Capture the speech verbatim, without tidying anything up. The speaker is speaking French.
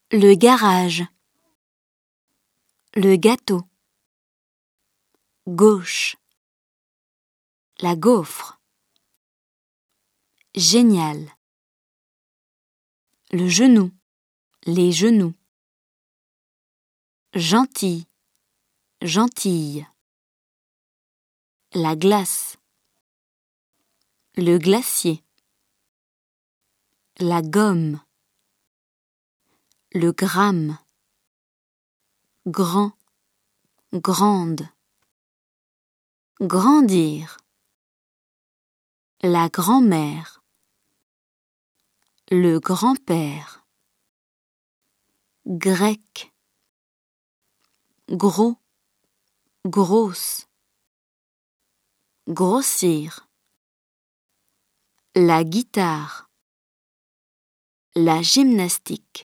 Le garage. Le gâteau. Gauche. La gaufre. Génial. Le genou. Les genoux. Gentil. Gentille. La glace. Le glacier. La gomme. Le gramme. Grand. Grande. Grandir. La grand-mère. Le grand-père. Grec. Gros. Grosse. Grossir. La guitare. La gymnastique.